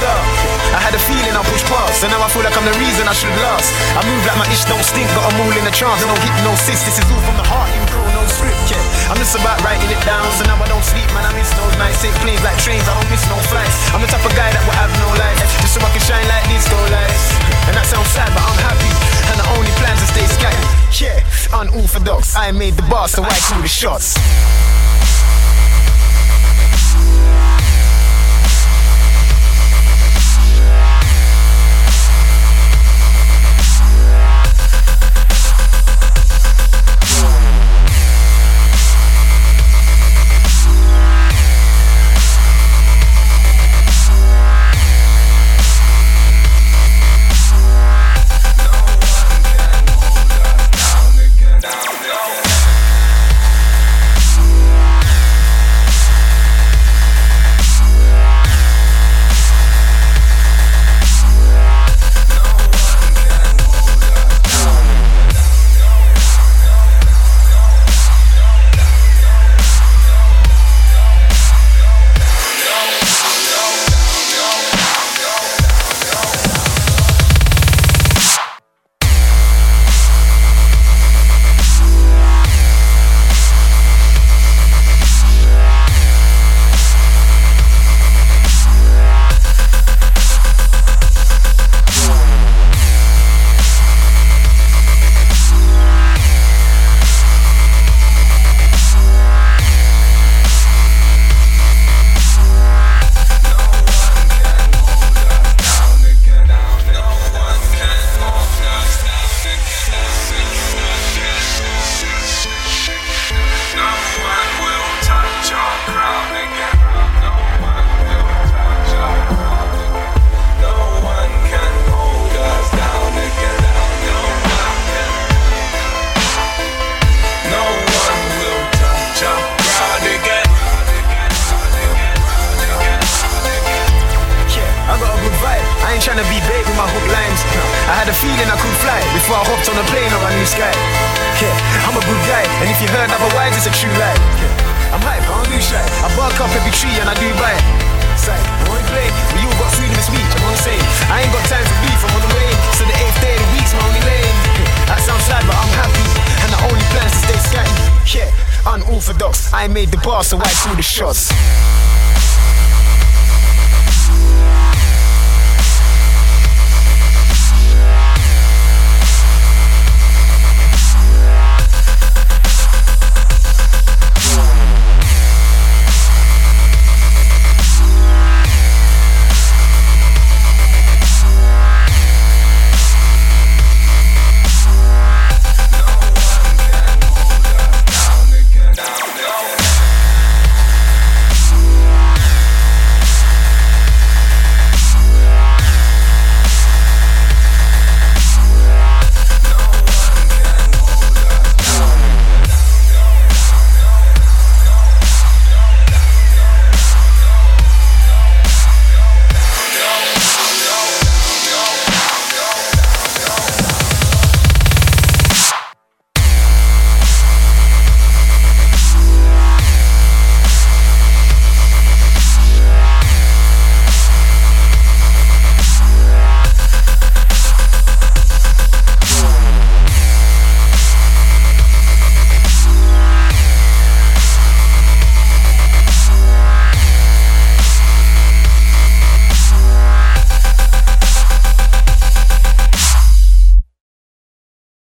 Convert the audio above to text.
start. I had a feeling I'll push past, and now I feel like I'm the reason I should last. I move like my ish don't stink, but I'm all in a trance. I don't hypnosis, this is all from the heart, you bro, no script, yeah. I'm just about writing it down, so now I don't sleep, man, I miss those nights. Take planes like trains, I don't miss no flights. I'm the type of guy that will have no lights, just so I can shine like disco lights. And that sounds sad, but I'm happy, and the only plan's to stay scattered. Yeah, unorthodox, I made the bar, so I call the shots. Trying to be bait with my hook lines. I had a feeling I could fly before I hopped on a plane or a new sky. Yeah, I'm a good guy, and if you heard otherwise, it's a true lie. Yeah, I'm hype, I don't do shy. I bark up every tree and I do bite. Say, I won't play, but you got freedom of speech, I'm gonna say I ain't got time for beef, I'm on the way. So the 8th day of the week's my only lane. That sounds sad, but I'm happy, and the only plan's to stay scatty. Yeah, unorthodox, I made the bar, so I call the shots.